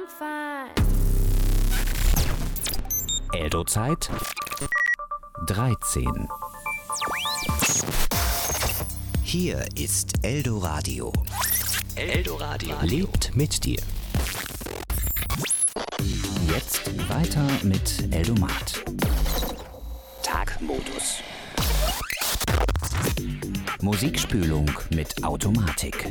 fine. Eldo-Zeit 13. Hier ist Eldoradio. Eldoradio lebt mit dir. Jetzt weiter mit Eldomat. Tagmodus. Musikspülung mit Automatik.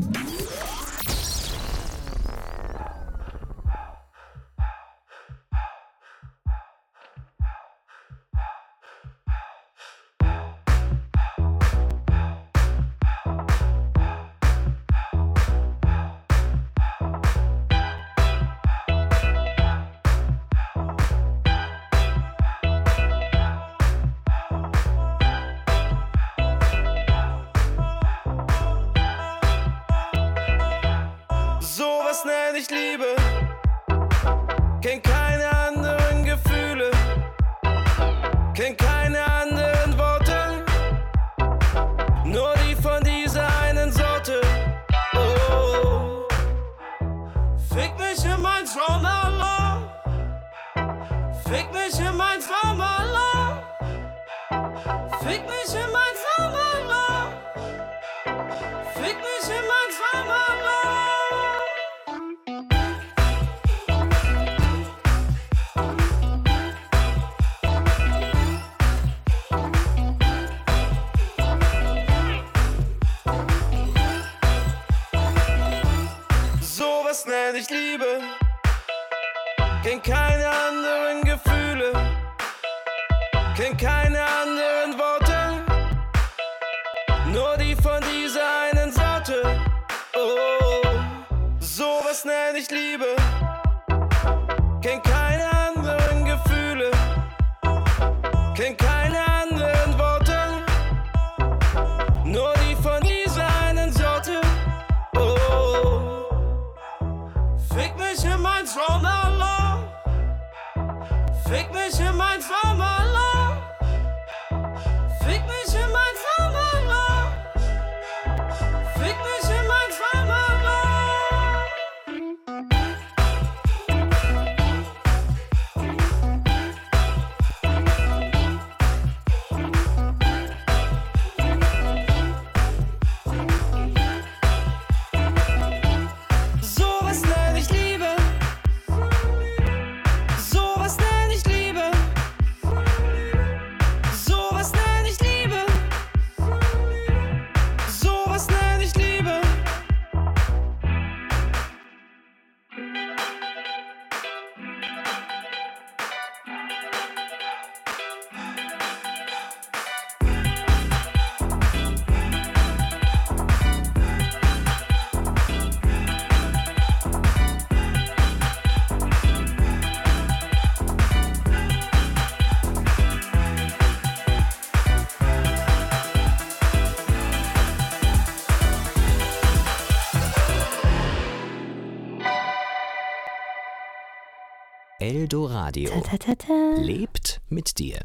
Nenn ich Liebe, kenn keine anderen Gefühle, kenn keine anderen Worte, nur die von dieser einen Sorte. Oh, fick mich in mein Trauma, fick mich in mein Trauma, fick mich in mein Trauma, fick mich in mein Trauma. Das nenn ich Liebe, kenn keine anderen Gefühle, kenn keine anderen Worte, nur die von dieser einen Sorte. Oh, sowas nenn ich Liebe, kenn keine anderen Gefühle, kenn keine anderen Worte, nur die von dieser einen Sorte. Oh, fick mich in mein Trauma, fick mich in mein Trauma, fick mich in mein Trauma, fick mich in mein Trauma. Sowas nenn ich Liebe. Sowas nenn ich Liebe. Sowas nenn ich Liebe. Sowas nenn ich Liebe. Eldoradio lebt mit dir.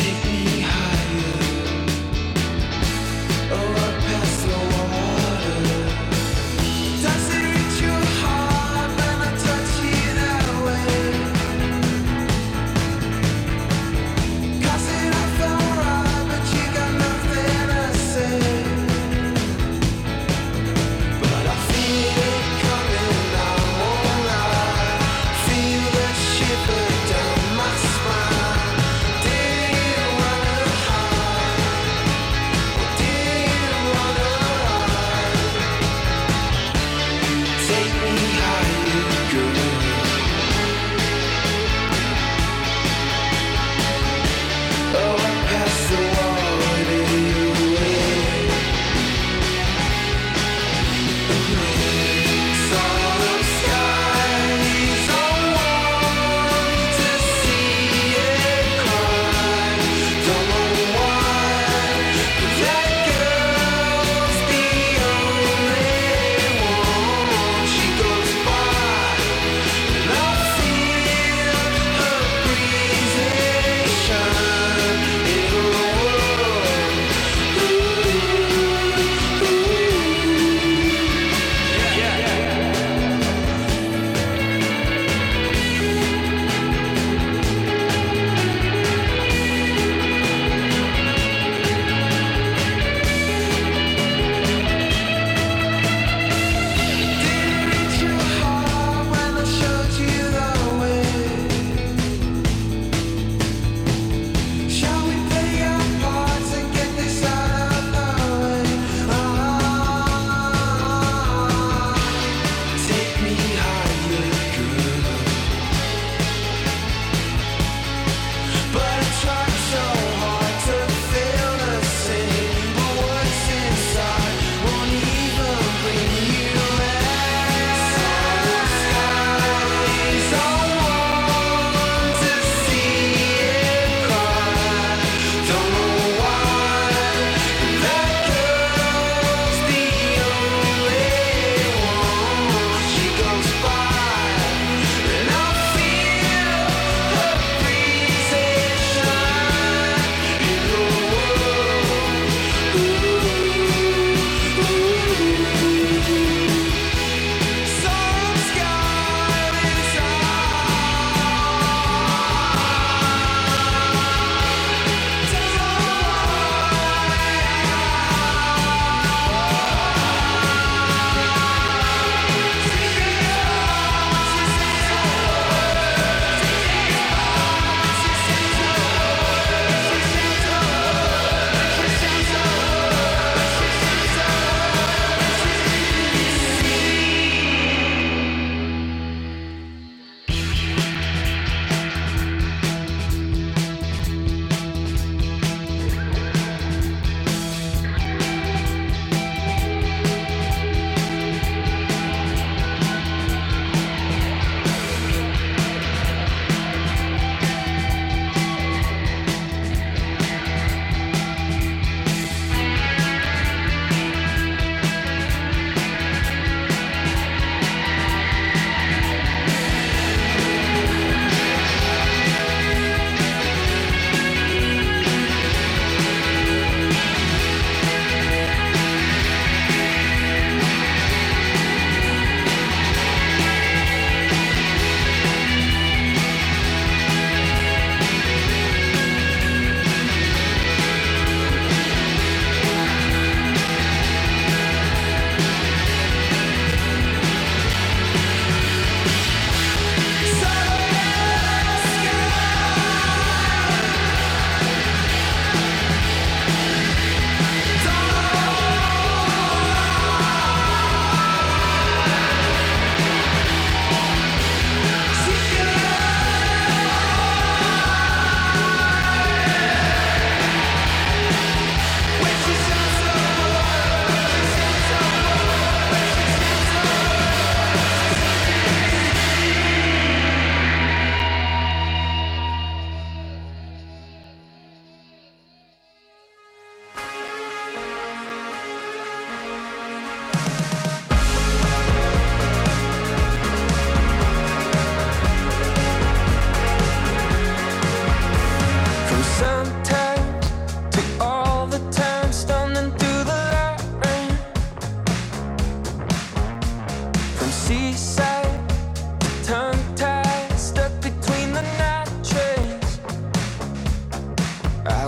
Oh, I pass the water.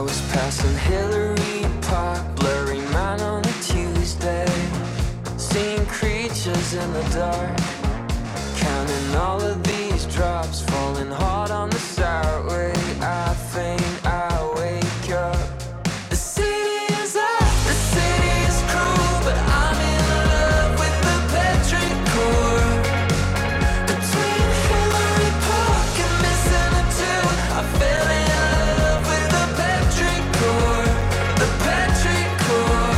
was passing Hillary Park, blurry man on a Tuesday, seeing creatures in the dark, counting all of these drops, falling hard on the sour way. I faint, I wake up. The city is up, the city is cruel, but I'm in love with the petrichor. Between Hillary Park and missing a two, I fell in love with the petrichor. The petrichor.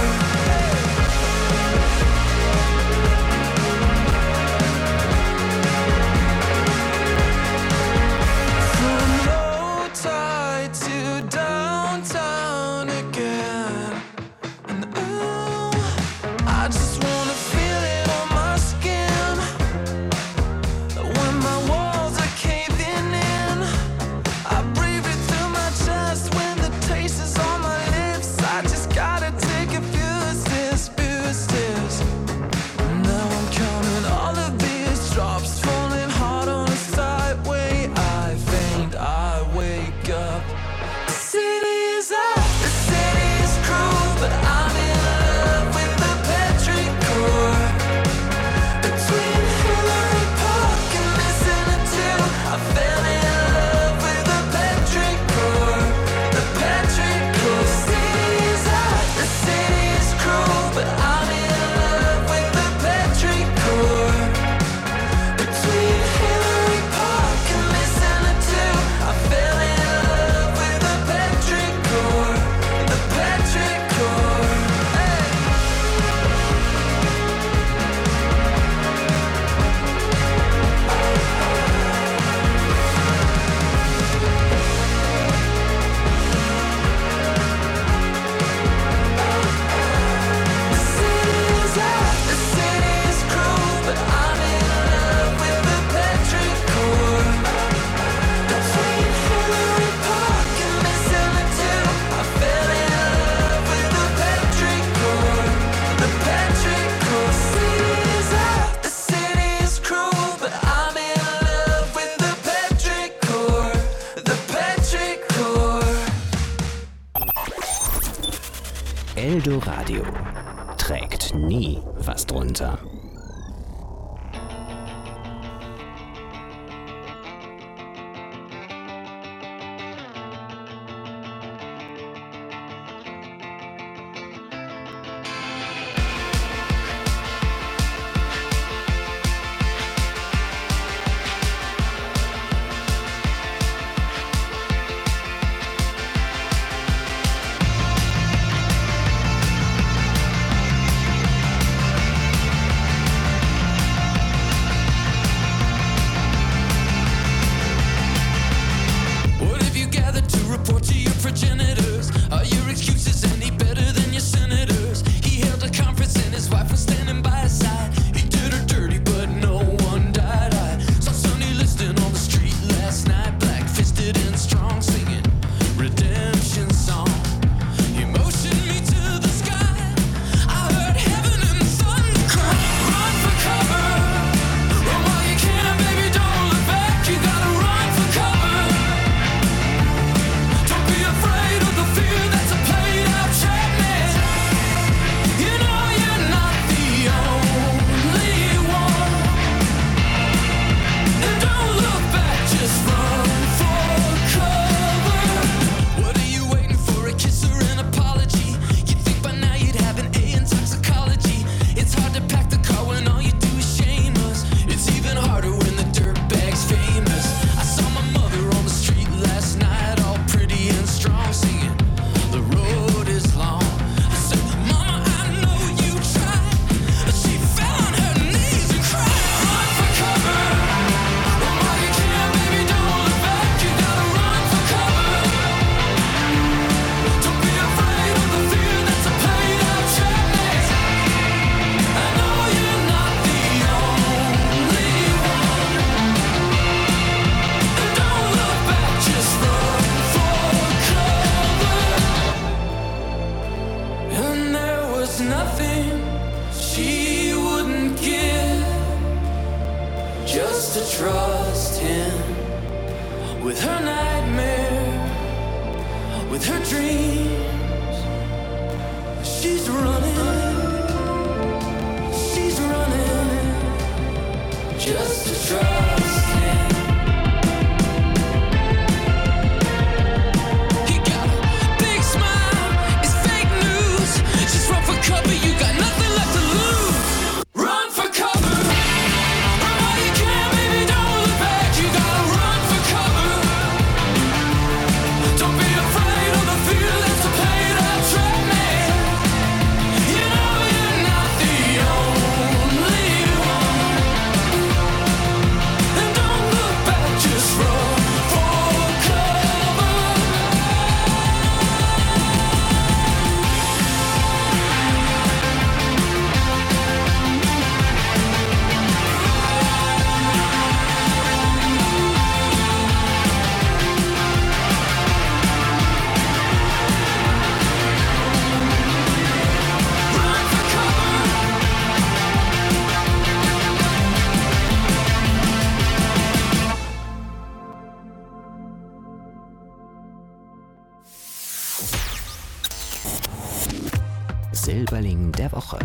From low tide to downtown again, and I just wanna feel it on my skin. When my walls are caving in, I breathe it through my chest. When the taste is on my lips, I just gotta take a few steps. Now I'm counting all of these drops, falling hard on a sideway. I faint, I wake up. The city is up, the city is cruel, but I'm in love with the petrichor. Between Hillary Park and missing a two, I fell in love with the petrichor. The petrichor. The city is up, the city is cruel, but I'm in love with the petrichor. Between Hillary Park and missing a two, I fell in love with the petrichor. The petrichor. Hey. The city is up, the city is cruel, but I'm in love with the petrichor. Between Hillary Park and missing a two, I fell in love with the petrichor. The petrichor. The city is up, the city is cruel, but I'm in love with the petrichor. The petrichor. Eldoradio trägt nie was drunter. What have you gathered to report to your progenitors? Are your excuses any better than your senators? He held a conference and his wife was standing by his side. He did her dirty, but no one died. I saw Sonny listening on the street last night, black-fisted and strong, singing redemption song. He motioned me to the sky. I heard heaven and thunder cry. Run for cover. Run while you can, baby, don't look back. You gotta run for cover. Don't be afraid of the fear that's a played out tragedy. You know you're not the only one. And don't look back, just run for cover. What are you waiting for? A kiss or an apology? You think by now you'd have an A in toxicology. It's hard to pack the car when all you do is shame us. It's even harder when the dirtbag's famous. I saw my mother on the street last night, all pretty and strong, singing the road is long. I said, Mama, I know you tried. She fell on her knees and cried. Run for cover. Run while you can, baby, don't look back. You gotta run for cover. Don't be afraid of the fear that's a played out tragedy. I know you're not the only one. And don't look back, just run for cover. And there was nothing she wouldn't give just to trust him with her nightmare, with her dreams. She's running just to trust him. He got a big smile, it's fake news. Just run for cover, you got nothing left to lose. Run for cover, run while you can, baby, don't look back. You gotta run for cover. Don't be afraid of the feelings to play that track, man. You know you're not the only one. And don't look back, just run for cover. Run for cover. Silberling der Woche.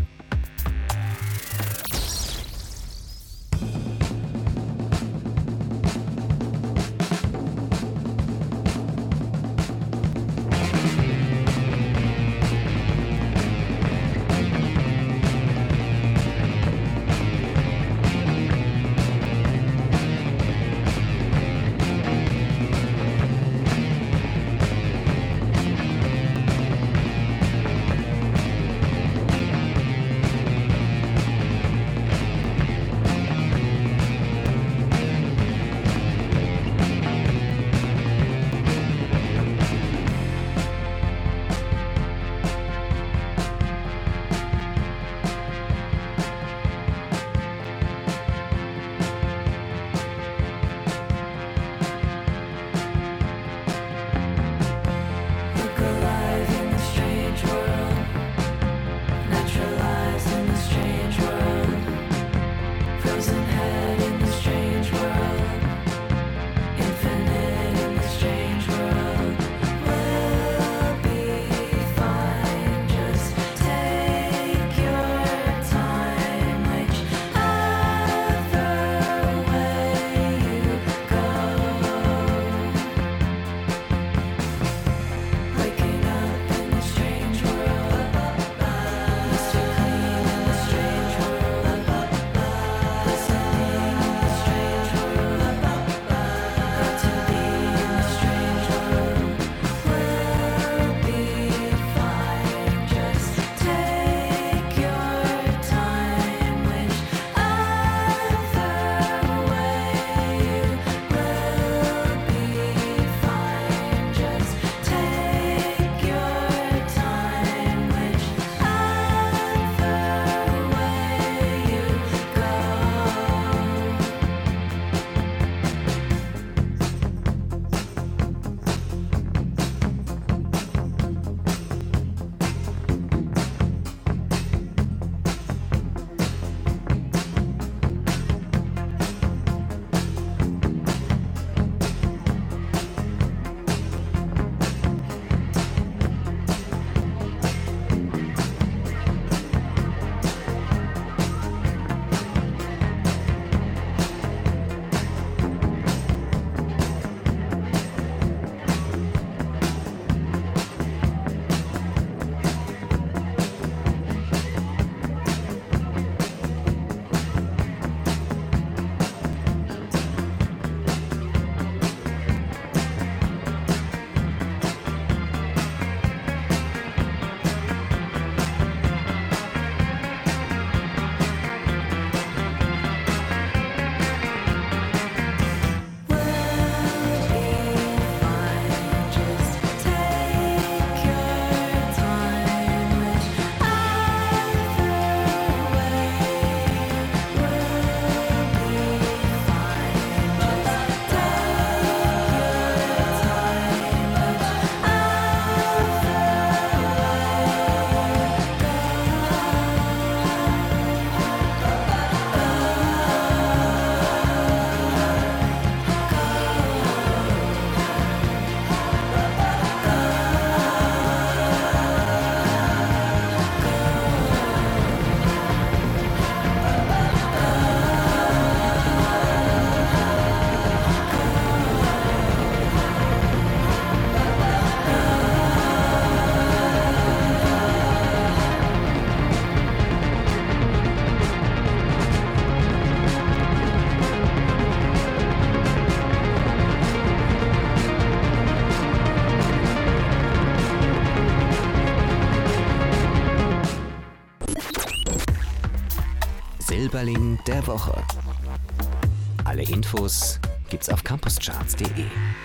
Silberling der Woche. Alle Infos gibt's auf campuscharts.de.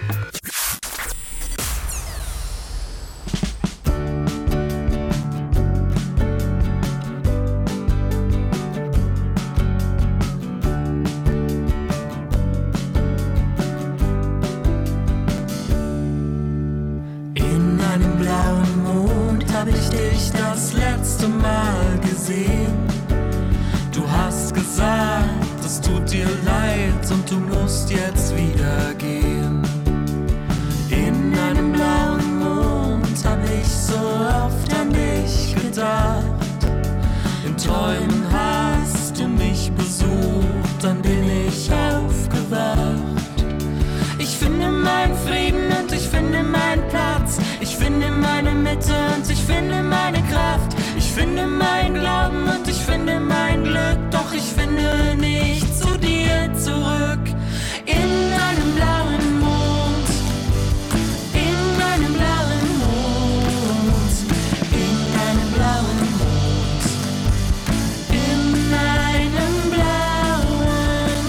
In einem blauen Mond hab ich dich das letzte Mal gesehen. Du hast gesagt, es tut dir leid und du musst jetzt wieder gehen. In einem blauen Mond hab ich so oft an dich gedacht. In Träumen hast du mich besucht, dann bin ich aufgewacht. Ich finde meinen Frieden und ich finde meinen Platz. Ich finde meine Mitte und ich finde meine Kraft. Ich finde meinen Glauben und ich finde mein Glück. Doch ich finde nicht zu dir zurück. In einem blauen Mond. In einem blauen Mond. In einem blauen Mond. In einem blauen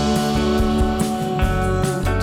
Mond.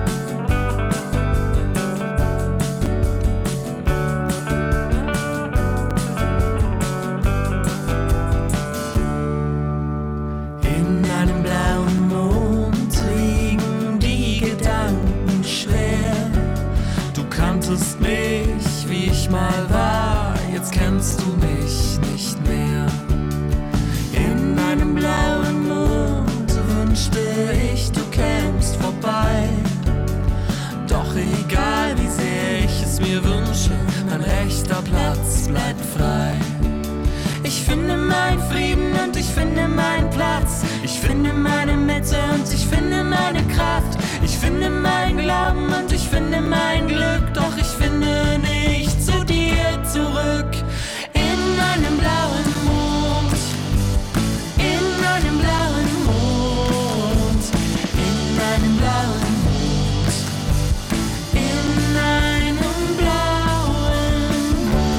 In einem blauen Mond liegen die Gedanken schwer. Du kanntest mich, wie ich mal war, jetzt kennst du mich nicht mehr. In einem blauen Mond wünschte ich, du kämst vorbei. Doch egal wie sehr ich es mir wünsche, mein rechter Platz bleibt frei. Ich finde meinen Frieden und ich finde meinen Platz. Ich finde meine Mitte und ich finde meine Kraft. Ich finde meinen Glauben und ich finde mein Glück. Doch ich finde nicht zu dir zurück. In einem blauen Mond. In einem blauen Mond. In einem blauen Mond. In einem blauen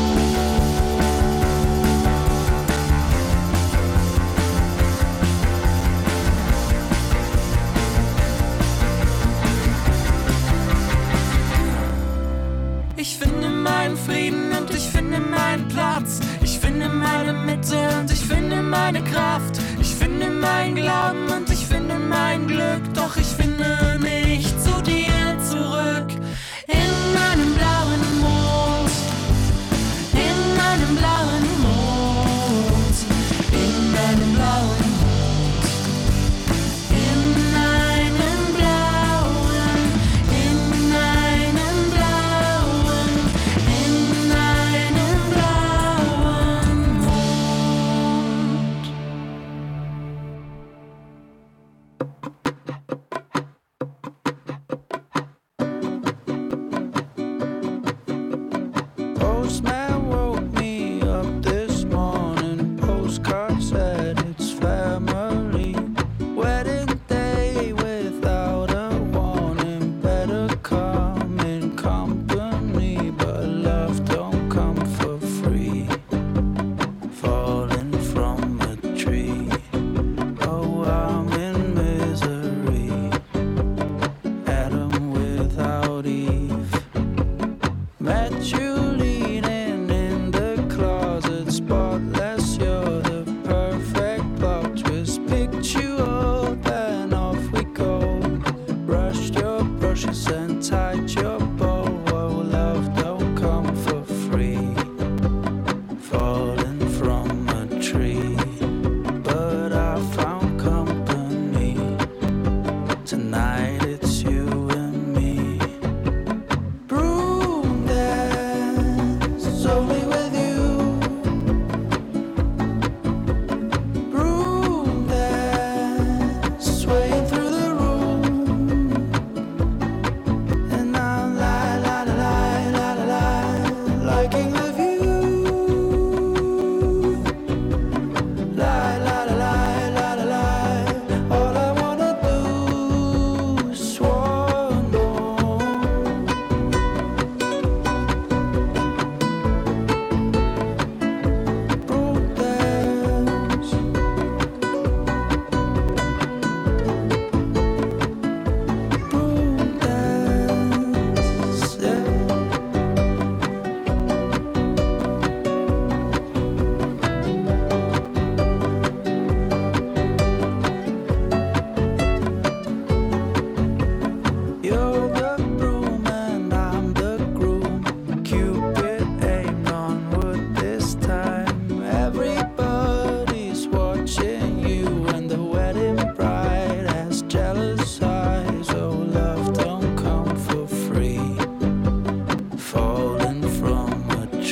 Ich finde meinen Frieden und ich finde meinen Platz. Ich finde meine Mitte und ich finde meine Kraft. Ich finde meinen Glauben und ich finde mein Glück. Doch ich finde nicht zu dir zurück. In einem blauen Mond. In einem blauen Mond. In einem blauen Mond. In einem blauen. In einem blauen. In einem blauen Mond. Postman woke me up this morning. Postcard said it's family. Wedding day without a warning. Better come in company, but love don't come for free. Falling from a tree. Oh, I'm in misery. Adam without Eve. Met you leaning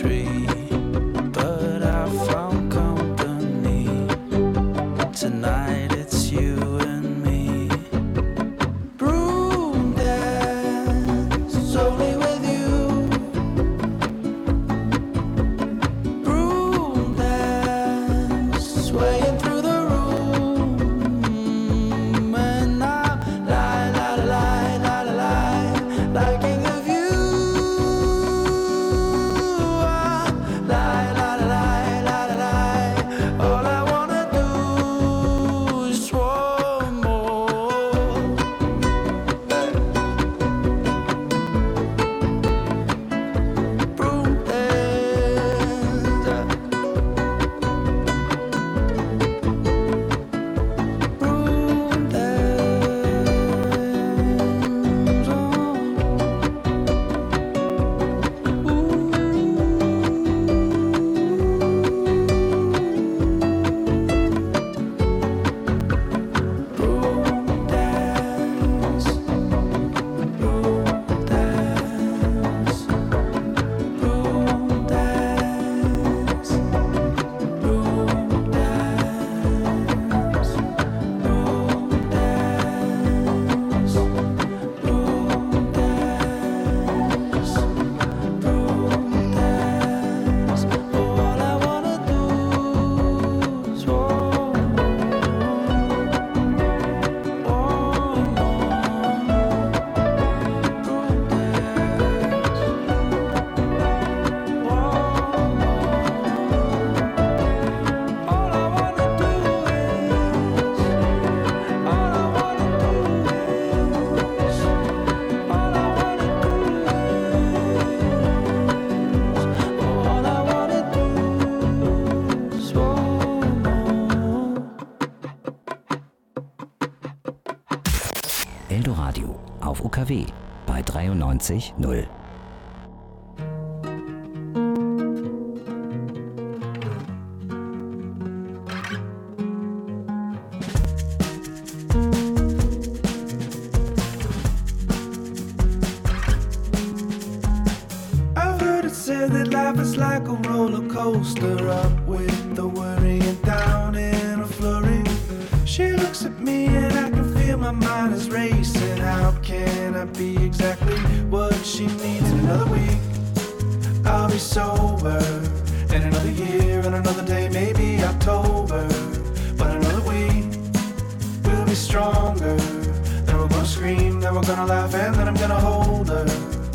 tree, but I found company. Tonight it's you and me. Broom dance only with you. Broom dance swaying through the room, and I'm lie, lie, lie, lie, lie, liking the view. Lie, lie, lie, lie, lie. All I wanna do is one more. Broom dance. Broom dance. Broom dance. Broom dance. Broom dance. Broom dance. Broom dance. Broom dance. Broom dance. Oh, all I wanna do is one more. Eldoradio auf UKW bei 93.0. I've heard it said that life is like a roller coaster, up with the worry and down in a flurry. She looks at me and I can feel my mind is racing. How can I be exactly what she needs in another week? I'll be sober in another year and another day, maybe October. But another week we'll be stronger. Then we're gonna scream, then we're gonna laugh, and then I'm gonna hold her.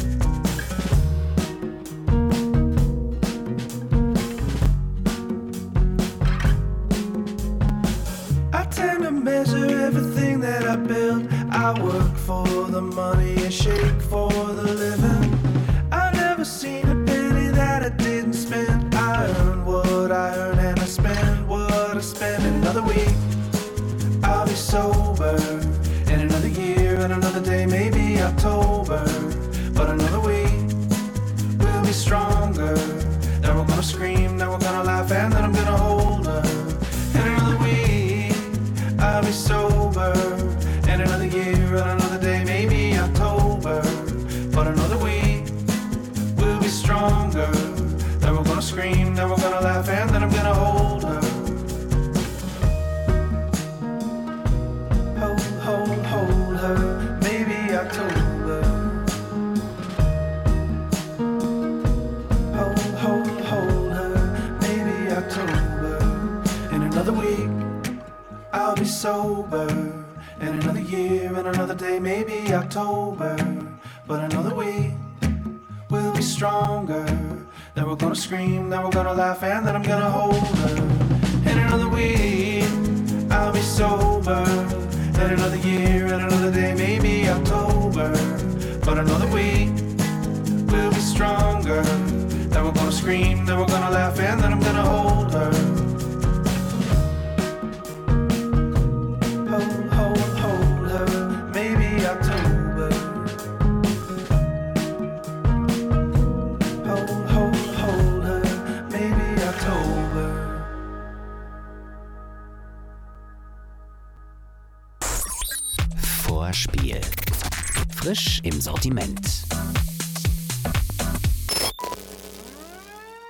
I tend to measure everything that I build. I work for the money and shake for the living. I've never seen a penny that I didn't spend. I earn what I earn and I spend what I spend. Another week I'll be sober in another year and another day, maybe October. But another week we'll be stronger. Then we're gonna scream, then we're gonna laugh, and then I'm gonna hold her. And another week I'll be sober in another year and another day, maybe October. But another week we'll be stronger. Then we're gonna scream, then we're gonna laugh, and then I'm gonna hold her. Hold her, maybe October. Hold her, maybe October. In another week, I'll be sober. In another year and another day, maybe October. But another week, we'll be stronger. Then we're gonna scream, then we're gonna laugh, and then I'm gonna hold her. In another week, I'll be sober. In another year and another day, maybe October. But another week, we'll be stronger. Then we're gonna scream, then we're gonna laugh, and then I'm gonna hold her. Hold her, maybe October. Hold her, maybe October. Vorspiel. Frisch im Sortiment.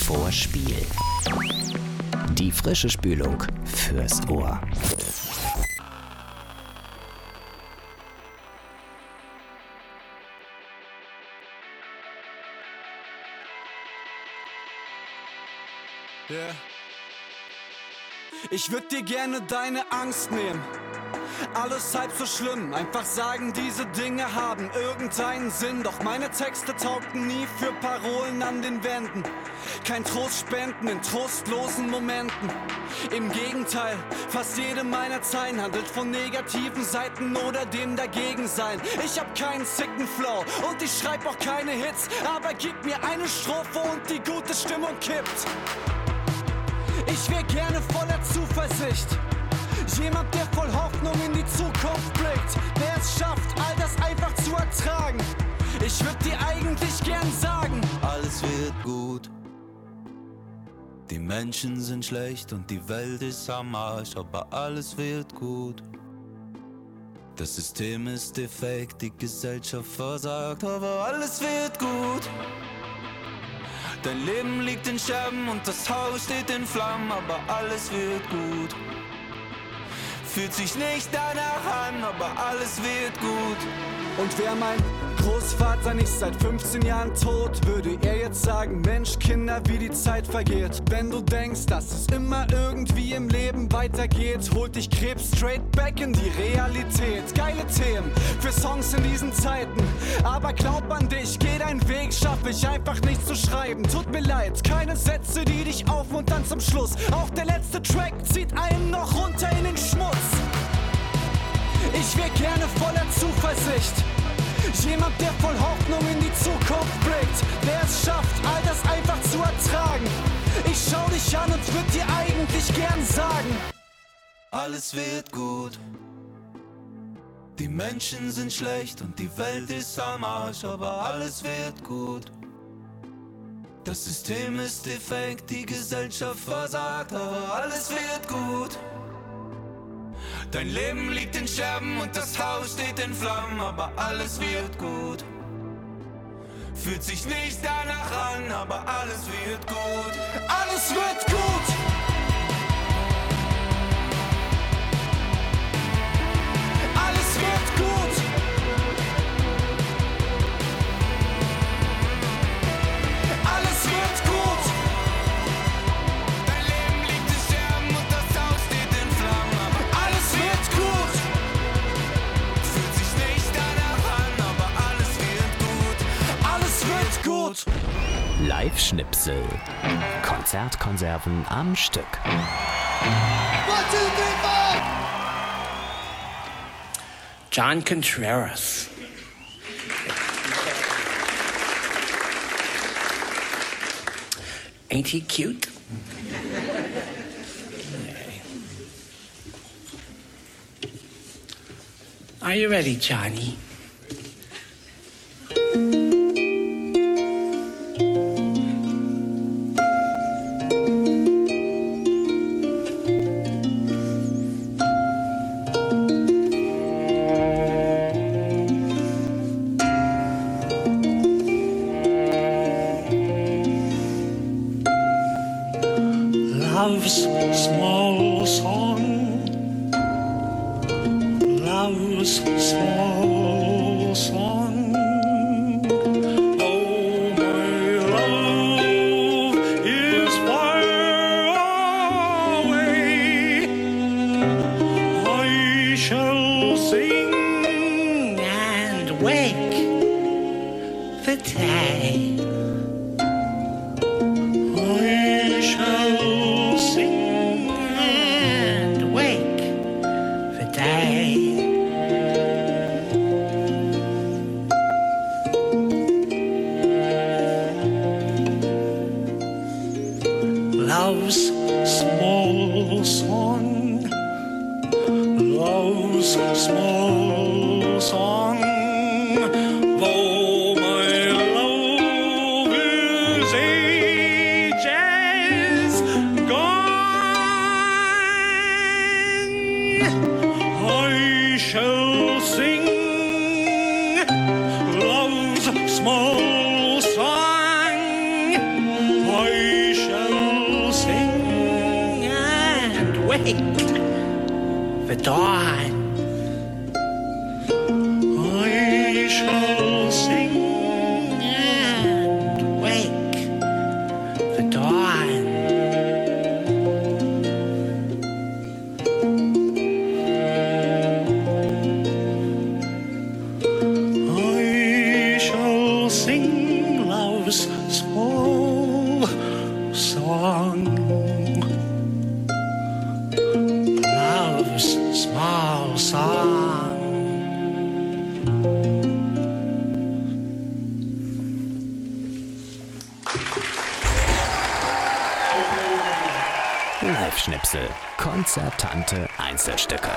Vorspiel. Die frische Spülung fürs Ohr. Yeah. Ich würd dir gerne deine Angst nehmen. Alles halb so schlimm, einfach sagen, diese Dinge haben irgendeinen Sinn. Doch meine Texte taugten nie für Parolen an den Wänden. Kein Trost spenden in trostlosen Momenten. Im Gegenteil, fast jede meiner Zeilen handelt von negativen Seiten oder dem Dagegensein. Ich hab keinen sicken Flow und ich schreib auch keine Hits, aber gib mir eine Strophe und die gute Stimmung kippt. Ich wär gerne voller Zuversicht. Jemand, der voll Hoffnung in die Zukunft blickt, der es schafft, all das einfach zu ertragen. Ich würd dir eigentlich gern sagen: Alles wird gut. Die Menschen sind schlecht und die Welt ist am Arsch, aber alles wird gut. Das System ist defekt, die Gesellschaft versagt, aber alles wird gut. Dein Leben liegt in Scherben und das Haus steht in Flammen, aber alles wird gut. Fühlt sich nicht danach an, aber alles wird gut. Und wär mein Großvater nicht seit 15 Jahren tot, würde er jetzt sagen: Mensch, Kinder, wie die Zeit vergeht. Wenn du denkst, dass es immer irgendwie im Leben weitergeht, holt dich Krebs straight back in die Realität. Geile Themen für Songs in diesen Zeiten, aber glaub an dich, geh deinen Weg, schaff ich einfach nicht zu schreiben. Tut mir leid, keine Sätze, die dich aufmuntern zum Schluss. Auch der letzte Track zieht einen noch runter in den Schmutz. Ich wär gerne voller Zuversicht. Jemand, der voll Hoffnung in die Zukunft blickt, der es schafft, all das einfach zu ertragen. Ich schau dich an und würd dir eigentlich gern sagen: Alles wird gut. Die Menschen sind schlecht und die Welt ist am Arsch, aber alles wird gut. Das System ist defekt, die Gesellschaft versagt, aber alles wird gut. Dein Leben liegt in Scherben und das Haus steht in Flammen, aber alles wird gut. Fühlt sich nicht danach an, aber alles wird gut. Alles wird gut! Alles wird gut! Alles wird gut! Dein Leben liegt in Scherben und das Haus steht in Flammen, aber Alles wird gut! fühlt sich nicht danach an, aber alles wird gut. Alles wird gut! Live-Schnipsel. Konzertkonserven am Stück. John Contreras. Ain't he cute? Are you ready, Johnny? Love's small song, love's small song. Oh, my love is far away. I shall sing And wake the day. I shall sing And wake the day. love's small song, love's small song. Though my love is ages gone, I shall sing love's small song. I wake the dawn. I shall sing And wake the dawn. I shall sing love's small song. Love's small song. Live-Schnipsel. Konzertante Einzelstücke.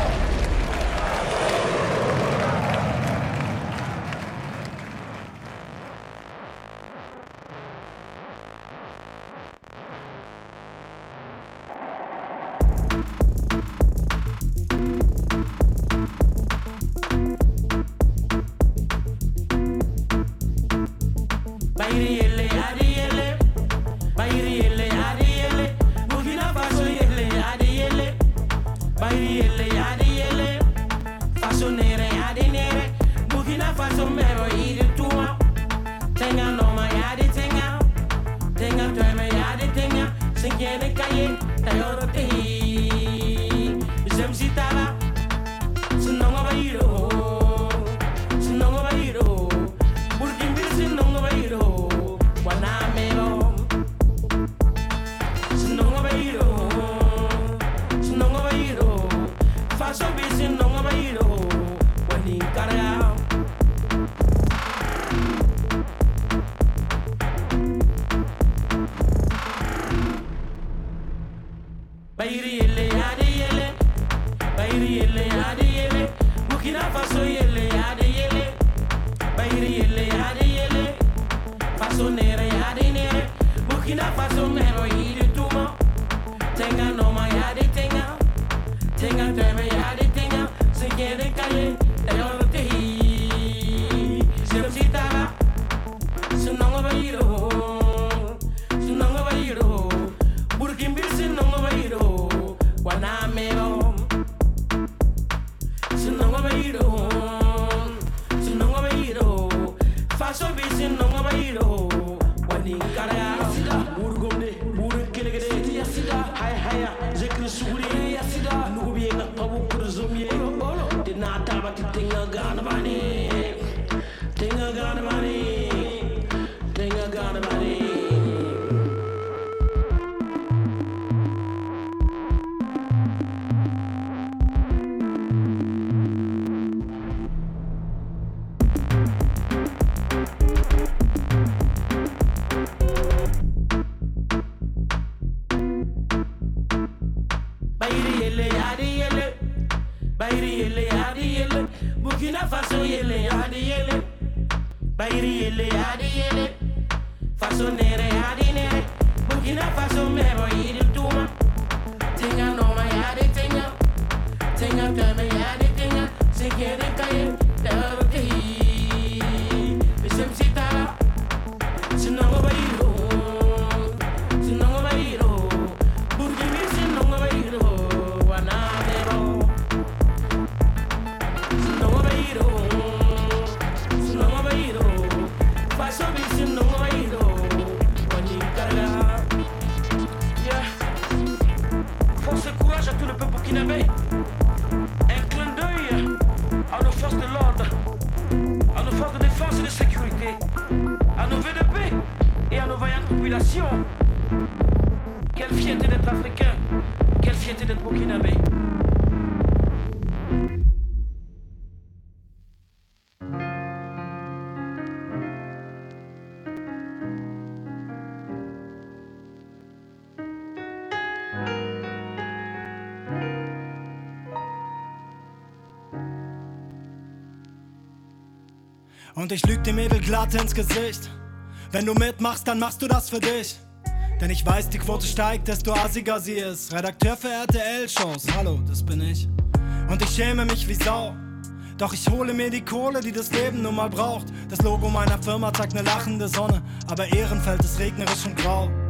Und ich lüg dem Mädel glatt ins Gesicht. Wenn du mitmachst, dann machst du das für dich. Denn ich weiß, die Quote steigt, desto assiger sie ist. Redakteur für RTL-Shows, hallo, das bin ich. Und ich schäme mich wie Sau. Doch ich hole mir die Kohle, die das Leben nun mal braucht. Das Logo meiner Firma zeigt eine lachende Sonne, aber Ehrenfeld ist regnerisch und grau.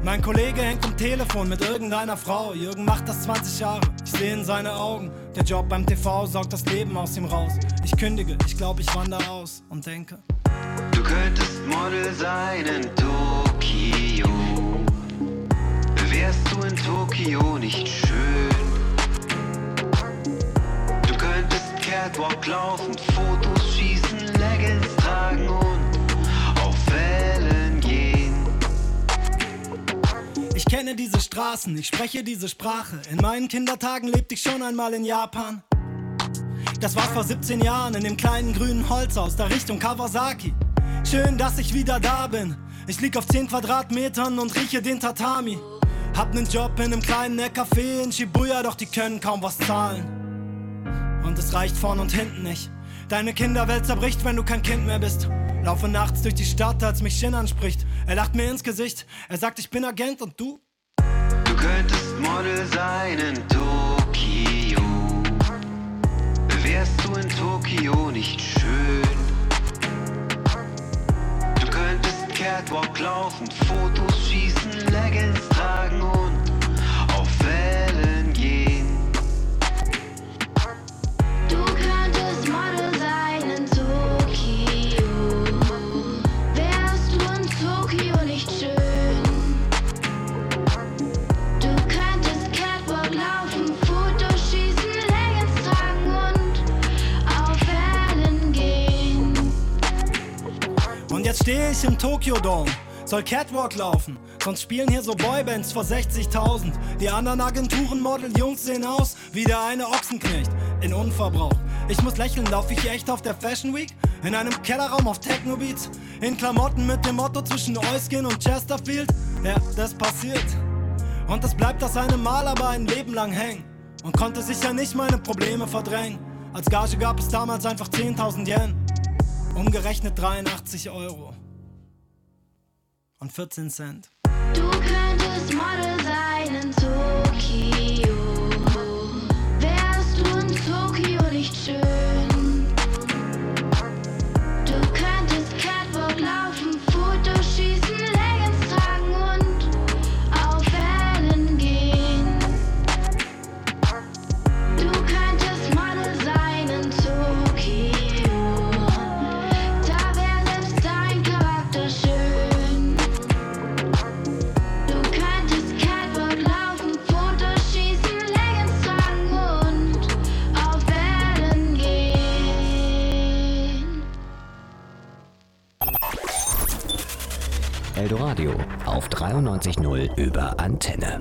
Mein Kollege hängt am Telefon mit irgendeiner Frau. Jürgen macht das 20 Jahre, ich sehe in seine Augen. Der Job beim TV saugt das Leben aus ihm raus. Ich kündige, ich glaube, ich wandere aus und denke: Du könntest Model sein in Tokio. Wärst du in Tokio nicht schön? Du könntest Catwalk laufen, Fotos schießen, Leggings tragen und auf Wellen gehen. Ich kenne diese Straßen, ich spreche diese Sprache. In meinen Kindertagen lebte ich schon einmal in Japan. Das war vor 17 Jahren in dem kleinen grünen Holzhaus, da Richtung Kawasaki. Schön, dass ich wieder da bin. Ich lieg auf 10 Quadratmetern und rieche den Tatami. Hab nen Job in einem kleinen Café in Shibuya, doch die können kaum was zahlen. Und es reicht vorn und hinten nicht. Deine Kinderwelt zerbricht, wenn du kein Kind mehr bist. Laufe nachts durch die Stadt, als mich Shin anspricht. Er lacht mir ins Gesicht, er sagt, ich bin Agent und du? Du könntest Model sein in Tokio. Wärst du in Tokio nicht schön? Du könntest Catwalk laufen, Fotos schießen, Leggings tragen und auf Wellen gehen. Du könntest Model sein in Tokio. Wärst du in Tokio nicht schön? Du könntest Catwalk laufen, Fotos schießen, Leggings tragen und auf Wellen gehen. Und jetzt stehe ich im Tokyo Dome, soll Catwalk laufen, sonst spielen hier so Boybands vor 60.000. Die anderen Agenturen-Model-Jungs sehen aus wie der eine Ochsenknecht in Unverbrauch. Ich muss lächeln, lauf ich echt auf der Fashion Week? In einem Kellerraum auf Techno-Beats? In Klamotten mit dem Motto zwischen Euskin und Chesterfield? Ja, das passiert. Und es bleibt das eine Mal aber ein Leben lang hängen. Und konnte sicher nicht meine Probleme verdrängen. Als Gage gab es damals einfach 10.000 Yen. Umgerechnet 83 Euro. Und 14 Cent. Du könntest Model sein in Tokio. Wärst du in Tokio nicht schön? Du könntest Catwalk laufen, Fotos schießen, Leggings tragen und auf Wellen gehen. Du könntest Model sein in Tokio. Da wär selbst dein Charakter schön. Du könntest Catwalk laufen, Fotos schießen, Leggings tragen und auf Wellen gehen. Eldoradio auf 93.0 über Antenne.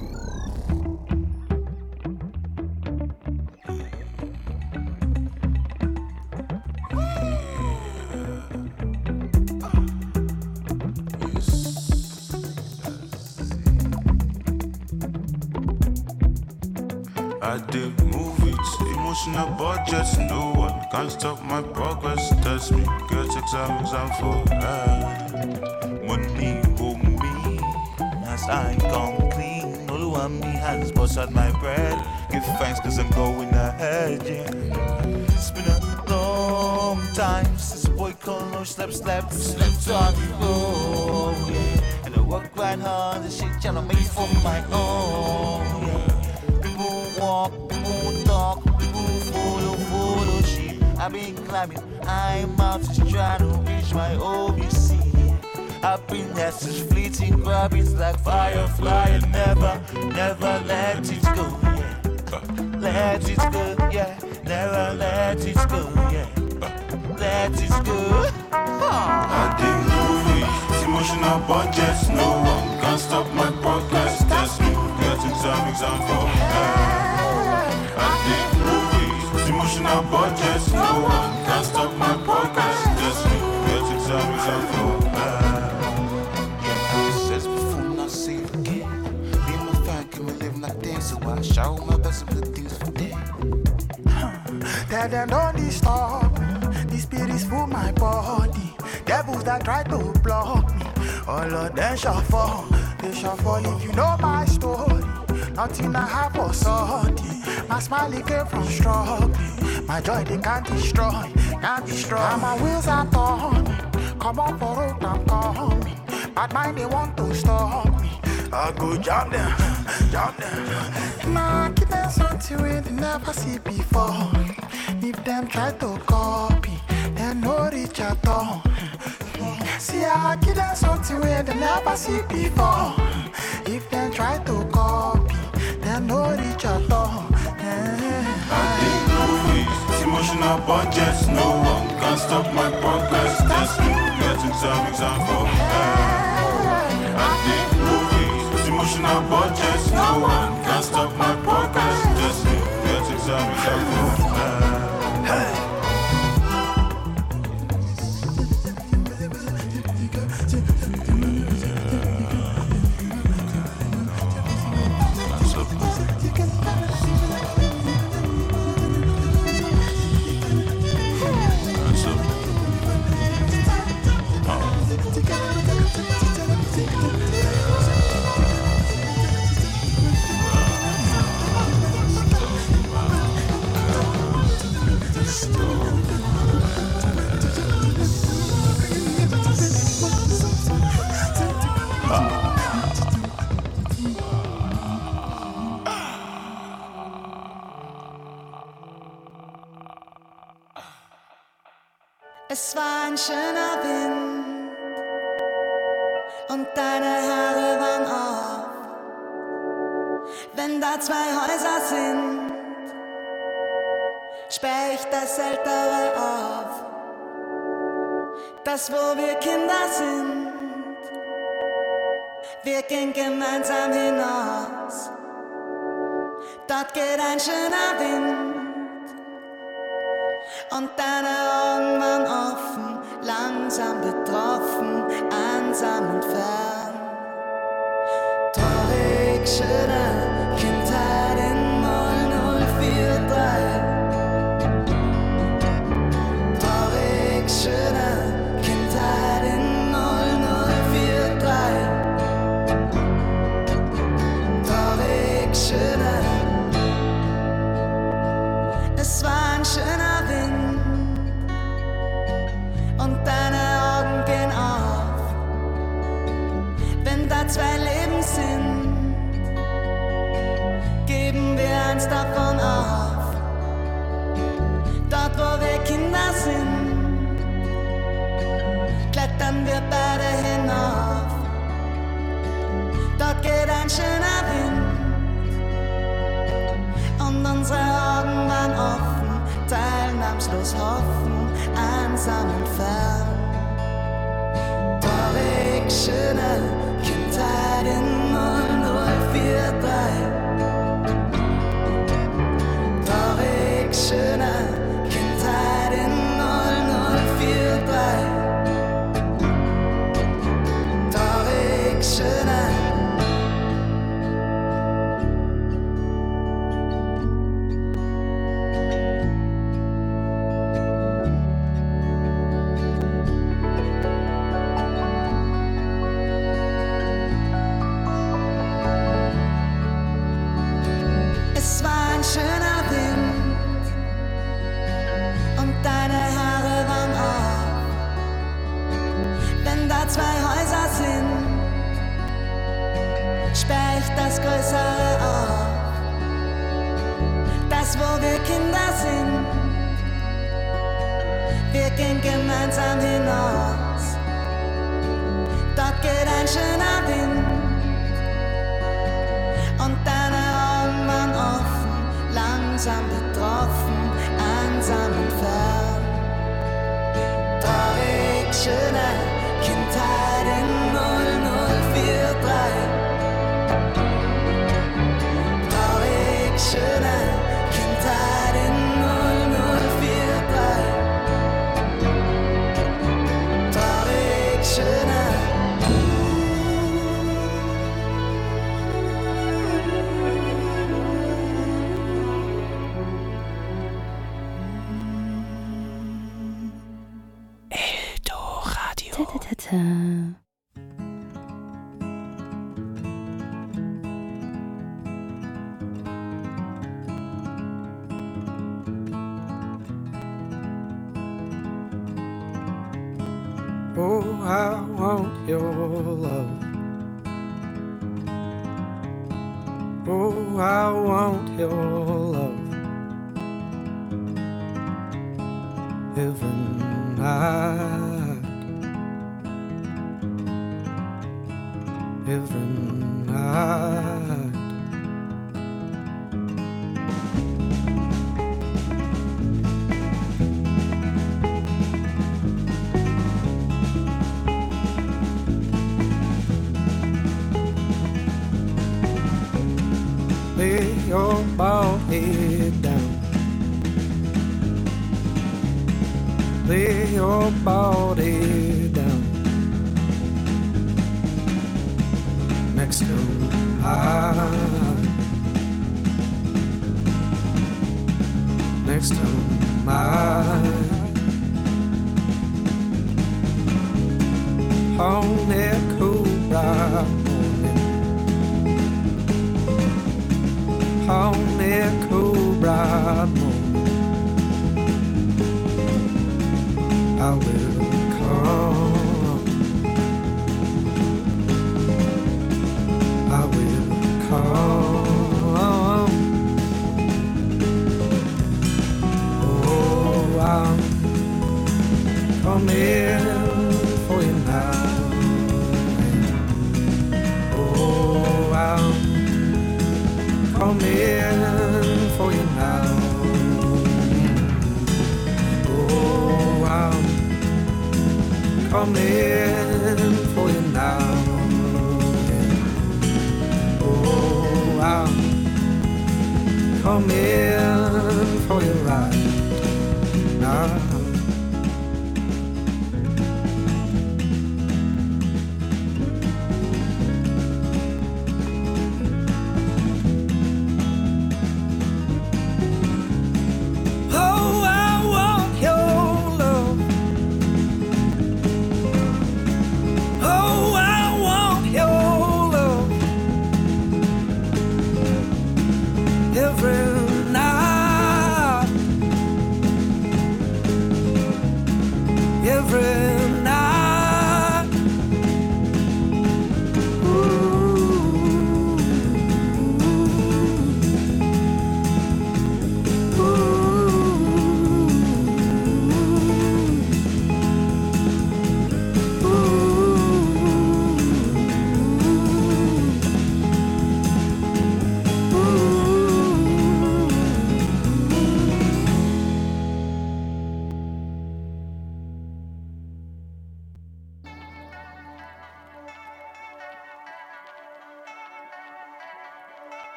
I did movies, emotional budgets, no one can't stop my progress. Test me, get exam for money hold me as I come clean. All on me hands, bust out my bread. Give thanks cause I'm going ahead, yeah. It's been a long time since a boy called no slept on me, oh yeah. And I work quite hard, the shit tryna make for my own, yeah. People walk, people talk, people follow shit. I've been climbing high mountains trying to reach my OBC. Happiness is fleeting, grab it like firefly and never let it go, yeah. Let it go, yeah. Never let it go, yeah. Let it go. I did movies, emotional budgets, no one can stop my progress. Test me, get exam for I did movies, emotional budgets, no one can stop my progress. Test me, get exam for So I show my best of the things for them. Tell them don't stop me. These spirits full my body. Devils that try to block me, all of them shall fall. They shall fall if you know my story. Nothing I have was salty. My smile came from struggling. My joy they can't destroy, can't destroy. And my wheels are turning. Come on for road, I'm coming. Bad mind they want to stop me. I go jam them. Nah, give them something where they never see before. If them try to copy, they no reach at all. See, I give them something where they never see before. If them try to copy, they no reach at all. I did movies, emotional budgets. No one can stop my progress. That's me, getting some exam for I did movies, emotional budgets. No one can stop my progress. That's me, getting some exam for Es war ein schöner Wind und deine Haare waren auf. Wenn da zwei Häuser sind, sperr ich das ältere auf. Das, wo wir Kinder sind, wir gehen gemeinsam hinaus. Dort geht ein schöner Wind und deine Augen waren offen, langsam betroffen, einsam und fern. Traurig, schöne Kindheit in 0043. Traurig, schöne Kindheit in 0043. Traurig, schöne. Es war ein schöner Wind und deine Augen gehen auf. Wenn da zwei Leben sind, geben wir eins davon auf. Dort, wo wir Kinder sind, klettern wir beide hinauf. Dort geht ein schöner Wind und unsere Augen waren offen, teilnahmslos hoffen, einsam und fern. Traurig, schöne Kindheit in 0043. Traurig, schöne Kindheit in 0043. Traurig, schöne. Es war ein schöner Wind und deine Haare waren auf. Wenn da zwei Häuser sind, sperr ich das Größere auf. Das, wo wir Kinder sind, wir gehen gemeinsam hinaus. Dort geht ein schöner Wind und deine Augen waren offen, langsam betroffen, einsam und fern. Traurig, schöne Kindheit in 0043. Traurig, schöne Kindheit in 0043. Traurig, schöne. Oh, I want your love. Oh, I want your love every night, every night. Lay your bald head down. Lay your bald head down next to mine, next to mine. On that cool bright morning, on that cool bright morning, I will come, I will come. Oh, I'm coming for you now. Oh, I'm coming for you now. Oh, I'm coming for you now. Oh, I'm coming for you right now.